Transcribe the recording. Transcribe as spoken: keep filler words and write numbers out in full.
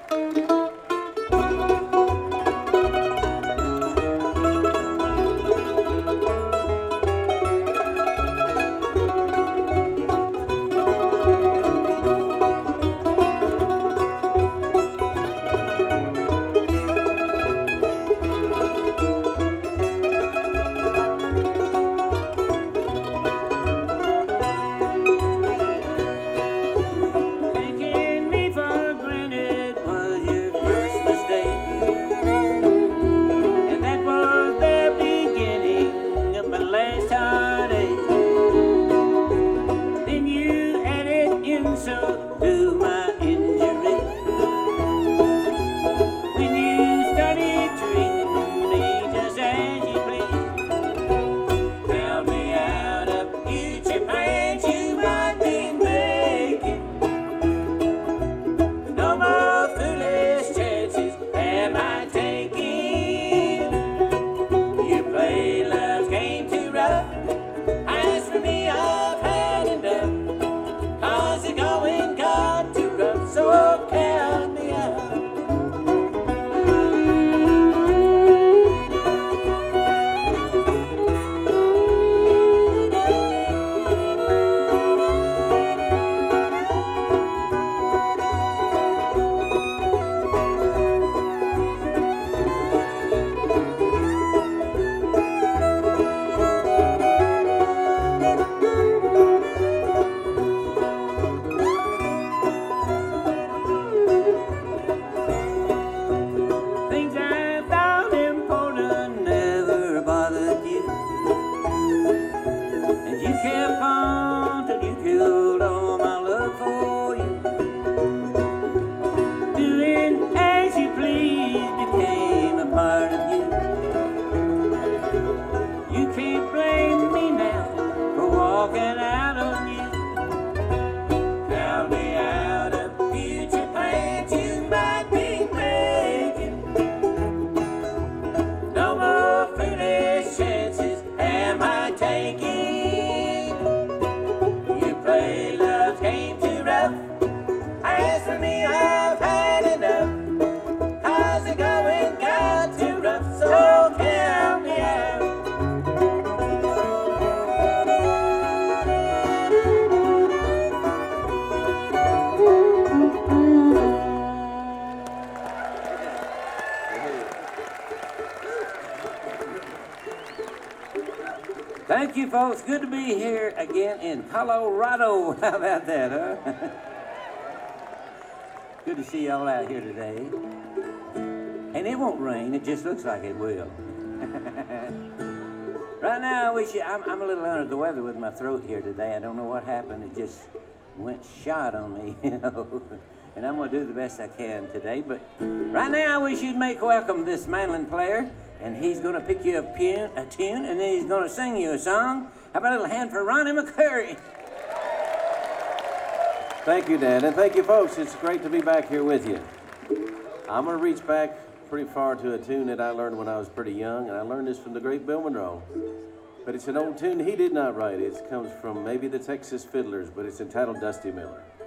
Thank you, folks. Good to be here again in Colorado. How about that, huh? Good to see y'all out here today. And it won't rain. It just looks like it will. Right now, I wish you, I'm, I'm a little under the weather with my throat here today. I don't know what happened. It just went shot on me, you know. And I'm going to do the best I can today. But right now, I wish you'd make welcome this mandolin player. And he's going to pick you a tune, a tune, and then he's going to sing you a song. How about a little hand for Ronnie McCurry? Thank you, Dan, and thank you, folks. It's great to be back here with you. I'm going to reach back pretty far to a tune that I learned when I was pretty young, and I learned this from the great Bill Monroe. But it's an old tune he did not write. It comes from maybe the Texas Fiddlers, but it's entitled Dusty Miller.